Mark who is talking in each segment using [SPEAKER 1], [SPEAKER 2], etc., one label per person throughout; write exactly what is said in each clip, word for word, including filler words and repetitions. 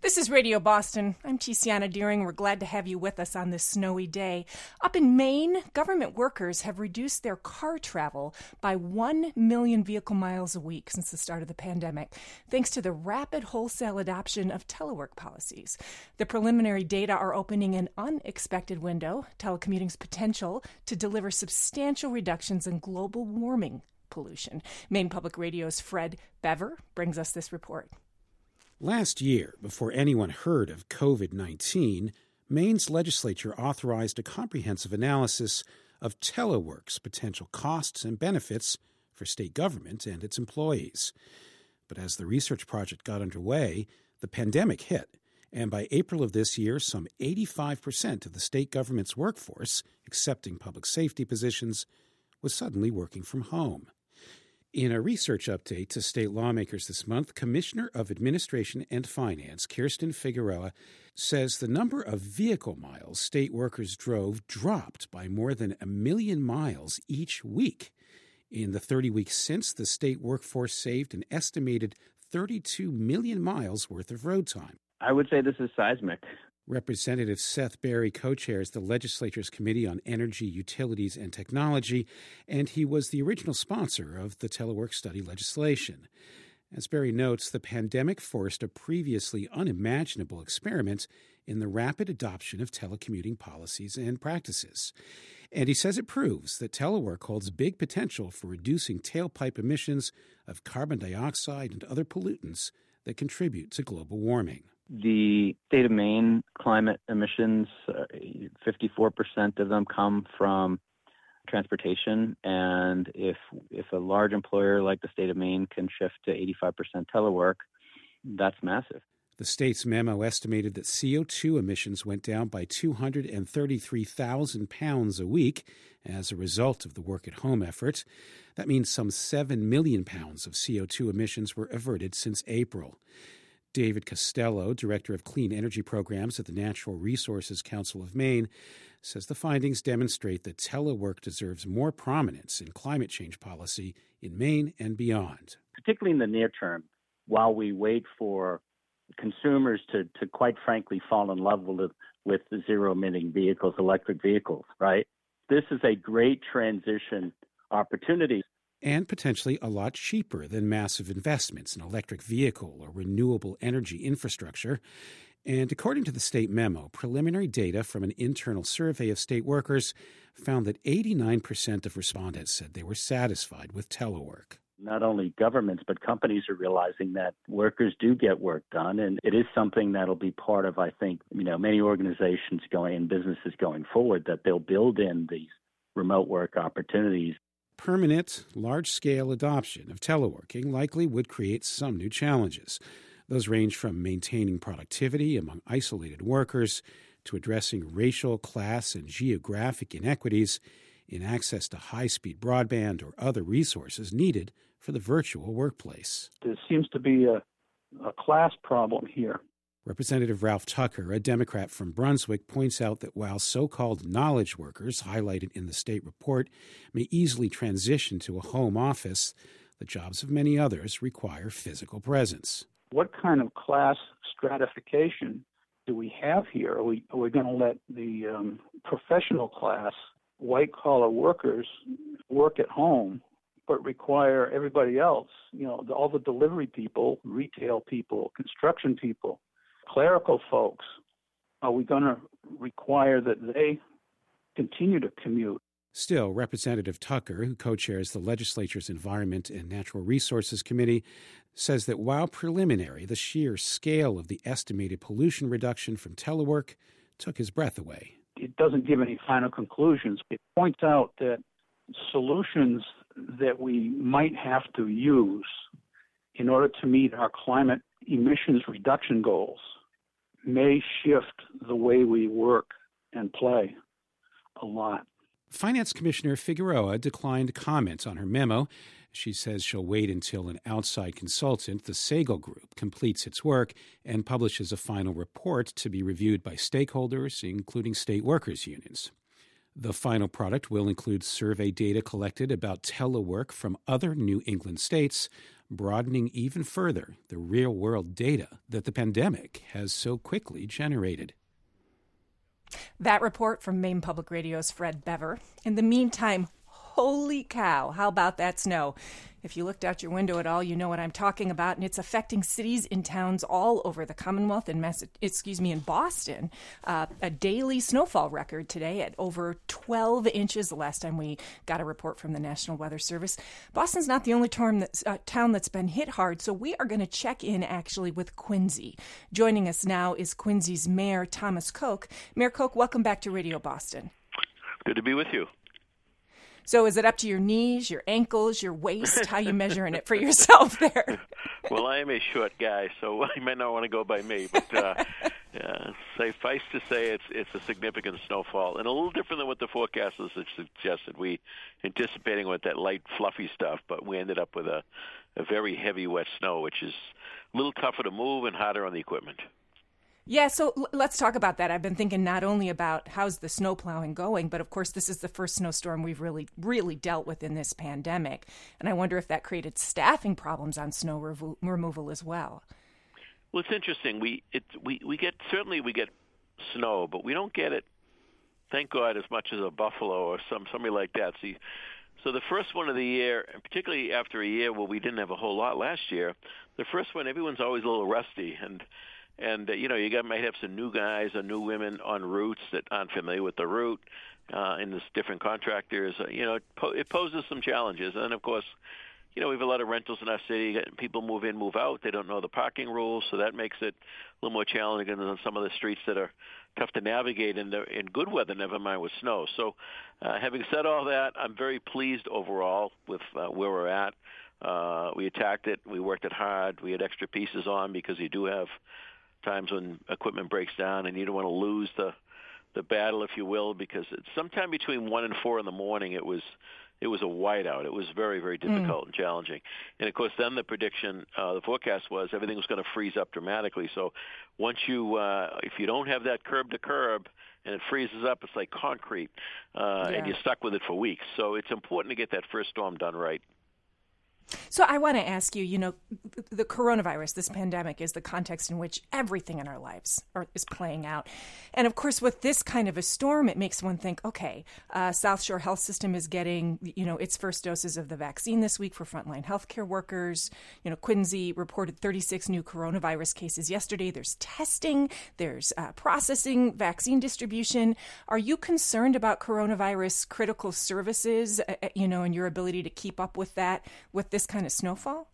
[SPEAKER 1] This is Radio Boston. I'm Tiziana Deering. We're glad to have you with us on this snowy day. Up in Maine, government workers have reduced their car travel by one million vehicle miles a week since the start of the pandemic, thanks to the rapid wholesale adoption of telework policies. The preliminary data are opening an unexpected window, telecommuting's potential to deliver substantial reductions in global warming pollution. Maine Public Radio's Fred Bever brings us this report.
[SPEAKER 2] Last year, before anyone heard of covid nineteen, Maine's legislature authorized a comprehensive analysis of telework's potential costs and benefits for state government and its employees. But as the research project got underway, the pandemic hit, and by April of this year, some eighty-five percent of the state government's workforce, excepting public safety positions, was suddenly working from home. In a research update to state lawmakers this month, Commissioner of Administration and Finance Kirsten Figueroa says the number of vehicle miles state workers drove dropped by more than a million miles each week. In the thirty weeks since, the state workforce saved an estimated thirty-two million miles worth of road time.
[SPEAKER 3] I would say this is seismic.
[SPEAKER 2] Representative Seth Berry co-chairs the legislature's Committee on Energy, Utilities, and Technology, and he was the original sponsor of the telework study legislation. As Berry notes, the pandemic forced a previously unimaginable experiment in the rapid adoption of telecommuting policies and practices. And he says it proves that telework holds big potential for reducing tailpipe emissions of carbon dioxide and other pollutants that contribute to global warming.
[SPEAKER 3] The state of Maine climate emissions, uh, fifty-four percent of them come from transportation. And if if a large employer like the state of Maine can shift to eighty-five percent telework, that's massive.
[SPEAKER 2] The state's memo estimated that C O two emissions went down by two hundred thirty-three thousand pounds a week as a result of the work-at-home effort. That means some seven million pounds of C O two emissions were averted since April. David Costello, Director of Clean Energy Programs at the Natural Resources Council of Maine, says the findings demonstrate that telework deserves more prominence in climate change policy in Maine and beyond.
[SPEAKER 4] Particularly in the near term, while we wait for consumers to, to quite frankly fall in love with, with the zero-emitting vehicles, electric vehicles, right? This is a great transition opportunity.
[SPEAKER 2] And potentially a lot cheaper than massive investments in electric vehicle or renewable energy infrastructure. And according to the state memo, preliminary data from an internal survey of state workers found that eighty-nine percent of respondents said they were satisfied with telework.
[SPEAKER 4] Not only governments, but companies are realizing that workers do get work done, and it is something that'll be part of, I think, you know, many organizations going and businesses going forward, that they'll build in these remote work opportunities.
[SPEAKER 2] Permanent, large-scale adoption of teleworking likely would create some new challenges. Those range from maintaining productivity among isolated workers to addressing racial, class, and geographic inequities in access to high-speed broadband or other resources needed for the virtual workplace.
[SPEAKER 5] There seems to be a, a class problem here.
[SPEAKER 2] Representative Ralph Tucker, a Democrat from Brunswick, points out that while so-called knowledge workers, highlighted in the state report, may easily transition to a home office, the jobs of many others require physical presence.
[SPEAKER 5] What kind of class stratification do we have here? Are we, are we going to let the um, professional class, white-collar workers, work at home, but require everybody else, you know, the, all the delivery people, retail people, construction people, clerical folks, are we going to require that they continue to commute?
[SPEAKER 2] Still, Representative Tucker, who co-chairs the legislature's Environment and Natural Resources Committee, says that while preliminary, the sheer scale of the estimated pollution reduction from telework took his breath away.
[SPEAKER 5] It doesn't give any final conclusions. It points out that solutions that we might have to use in order to meet our climate emissions reduction goals may shift the way we work and play a lot.
[SPEAKER 2] Finance Commissioner Figueroa declined comment on her memo. She says she'll wait until an outside consultant, the Sagel Group, completes its work and publishes a final report to be reviewed by stakeholders, including state workers' unions. The final product will include survey data collected about telework from other New England states, broadening even further the real-world data that the pandemic has so quickly generated.
[SPEAKER 1] That report from Maine Public Radio's Fred Bever. In the meantime, holy cow, how about that snow? If you looked out your window at all, you know what I'm talking about, and it's affecting cities and towns all over the Commonwealth and Mass- excuse me, in Boston. Uh, a daily snowfall record today at over twelve inches the last time we got a report from the National Weather Service. Boston's not the only term that's, uh, town that's been hit hard, so we are going to check in actually with Quincy. Joining us now is Quincy's Mayor, Thomas Koch. Mayor Koch, welcome back to Radio Boston.
[SPEAKER 6] Good to be with you.
[SPEAKER 1] So is it up to your knees, your ankles, your waist? How are you measuring it for yourself there?
[SPEAKER 6] Well, I am a short guy, so you might not want to go by me. But uh, uh, suffice to say, it's it's a significant snowfall, and a little different than what the forecasters had suggested. We anticipating with that light, fluffy stuff, but we ended up with a, a very heavy, wet snow, which is a little tougher to move and harder on the equipment.
[SPEAKER 1] Yeah, so l- let's talk about that. I've been thinking not only about how's the snow plowing going, but of course this is the first snowstorm we've really, really dealt with in this pandemic. And I wonder if that created staffing problems on snow revo- removal as well.
[SPEAKER 6] Well, it's interesting. We it we, we get certainly we get snow, but we don't get it, thank God, as much as a Buffalo or some somebody like that. See, so the first one of the year, and particularly after a year where we didn't have a whole lot last year, the first one everyone's always a little rusty and. And, uh, you know, you got, might have some new guys or new women on routes that aren't familiar with the route, uh, and there's different contractors. Uh, you know, it, po- it poses some challenges. And, of course, you know, we have a lot of rentals in our city. People move in, move out. They don't know the parking rules, so that makes it a little more challenging than some of the streets that are tough to navigate in, the, in good weather, never mind with snow. So uh, having said all that, I'm very pleased overall with uh, where we're at. Uh, we attacked it. We worked it hard. We had extra pieces on because you do have times when equipment breaks down and you don't want to lose the the battle, if you will, because it's sometime between one and four in the morning it was it was a whiteout. It was very, very difficult mm. and challenging. And of course then the prediction, uh, the forecast was everything was going to freeze up dramatically. So once you uh, if you don't have that curb to curb and it freezes up, it's like concrete, uh, yeah. and you're stuck with it for weeks. So it's important to get that first storm done right.
[SPEAKER 1] So I want to ask you, you know, the coronavirus, this pandemic is the context in which everything in our lives are, is playing out. And of course, with this kind of a storm, it makes one think, okay, uh, South Shore Health System is getting, you know, its first doses of the vaccine this week for frontline healthcare workers. You know, Quincy reported thirty-six new coronavirus cases yesterday. There's testing, there's uh, processing, vaccine distribution. Are you concerned about coronavirus critical services, uh, you know, and your ability to keep up with that, with this kind of snowfall?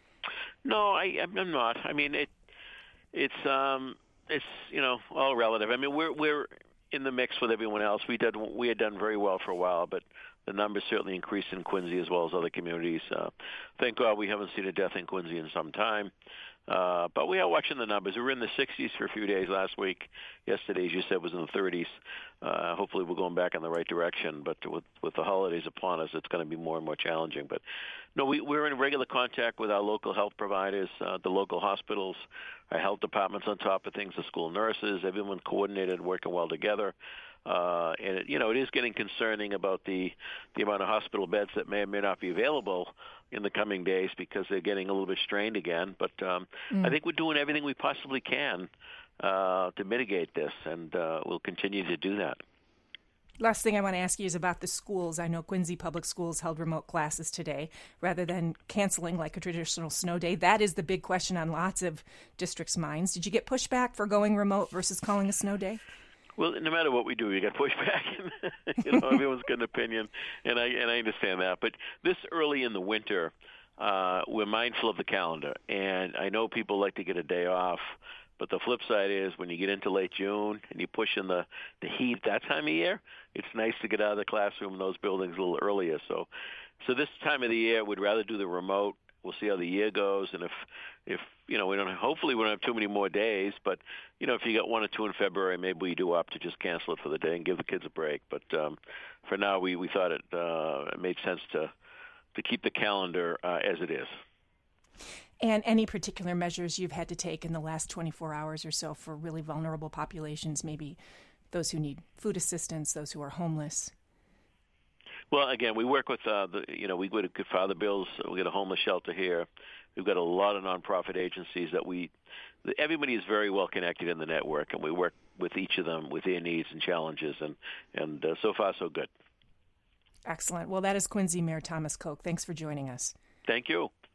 [SPEAKER 6] No, I, I'm not. I mean, it, it's um, it's you know all relative. I mean, we're we're in the mix with everyone else. We did we had done very well for a while, but the numbers certainly increased in Quincy as well as other communities. Uh, thank God we haven't seen a death in Quincy in some time. Uh, but we are watching the numbers. We were in the sixties for a few days last week. Yesterday, as you said, was in the thirties. Uh, hopefully we're going back in the right direction. But with, with the holidays upon us, it's going to be more and more challenging. But no, we, we're in regular contact with our local health providers, uh, the local hospitals, our health departments on top of things, the school nurses, everyone coordinated, working well together. Uh, and, it, you know, it is getting concerning about the, the amount of hospital beds that may or may not be available in the coming days because they're getting a little bit strained again. But um, mm. I think we're doing everything we possibly can uh, to mitigate this, and uh, we'll continue to do that.
[SPEAKER 1] Last thing I want to ask you is about the schools. I know Quincy Public Schools held remote classes today rather than canceling like a traditional snow day. That is the big question on lots of districts' minds. Did you get pushback for going remote versus calling a snow day?
[SPEAKER 6] Well, no matter what we do, you get pushback. you know, everyone's got an opinion, and I and I understand that. But this early in the winter, uh, we're mindful of the calendar, and I know people like to get a day off. But the flip side is when you get into late June and you push in the, the heat that time of year, it's nice to get out of the classroom in those buildings a little earlier. So, so this time of the year, we'd rather do the remote. We'll see how the year goes, and if, if you know, we don't. Hopefully, we don't have too many more days. But you know, if you got one or two in February, maybe we do opt to just cancel it for the day and give the kids a break. But um, for now, we, we thought it, uh, it made sense to to keep the calendar uh, as it is.
[SPEAKER 1] And any particular measures you've had to take in the last twenty-four hours or so for really vulnerable populations, maybe those who need food assistance, those who are homeless?
[SPEAKER 6] Well, again, we work with, uh, the, you know, we go to Good Father Bills. We got a homeless shelter here. We've got a lot of nonprofit agencies that we, everybody is very well connected in the network, and we work with each of them with their needs and challenges, and, and uh, so far so good.
[SPEAKER 1] Excellent. Well, that is Quincy Mayor Thomas Koch. Thanks for joining us.
[SPEAKER 6] Thank you.